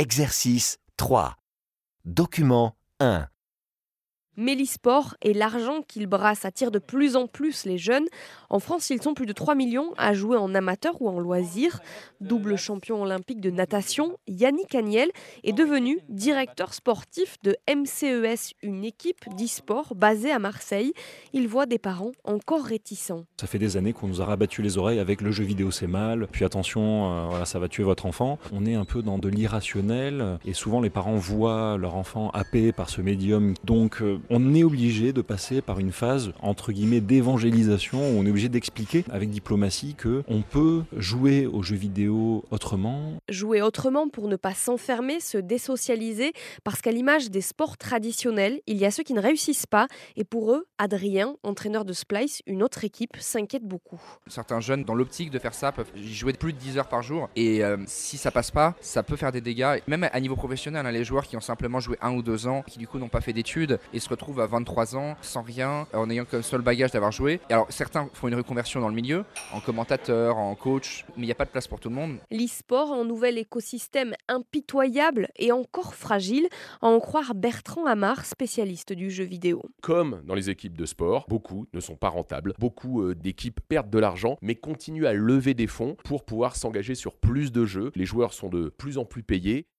Exercice 3. Document 1. Mais l'e-sport et l'argent qu'il brasse attirent de plus en plus les jeunes. En France, ils sont plus de 3 millions à jouer en amateur ou en loisir. Double champion olympique de natation, Yannick Agnel est devenu directeur sportif de MCES, une équipe d'e-sport basée à Marseille. Il voit des parents encore réticents. Ça fait des années qu'on nous a rabattu les oreilles avec le jeu vidéo c'est mal, puis attention, ça va tuer votre enfant. On est un peu dans de l'irrationnel et souvent les parents voient leur enfant happé par ce médium. Donc on est obligé de passer par une phase entre guillemets d'évangélisation où on est obligé d'expliquer avec diplomatie qu'on peut jouer aux jeux vidéo autrement. Jouer autrement pour ne pas s'enfermer, se désocialiser, parce qu'à l'image des sports traditionnels, il y a ceux qui ne réussissent pas. Et pour eux, Adrien, entraîneur de Splice, une autre équipe, s'inquiète beaucoup. Certains jeunes, dans l'optique de faire ça, peuvent y jouer plus de 10 heures par jour. Et si ça passe pas, ça peut faire des dégâts. Même à niveau professionnel, les joueurs qui ont simplement joué 1 ou 2 ans, qui du coup n'ont pas fait d'études et se retrouvent à 23 ans, sans rien, en ayant comme seul bagage d'avoir joué. Et alors certains font une reconversion dans le milieu, en commentateur, en coach, mais il n'y a pas de place pour tout le monde. L'e-sport, un nouvel écosystème impitoyable et encore fragile, à en croire Bertrand Amar, spécialiste du jeu vidéo. Comme dans les équipes de sport, beaucoup ne sont pas rentables. Beaucoup d'équipes perdent de l'argent, mais continuent à lever des fonds pour pouvoir s'engager sur plus de jeux. Les joueurs sont de plus en plus payés.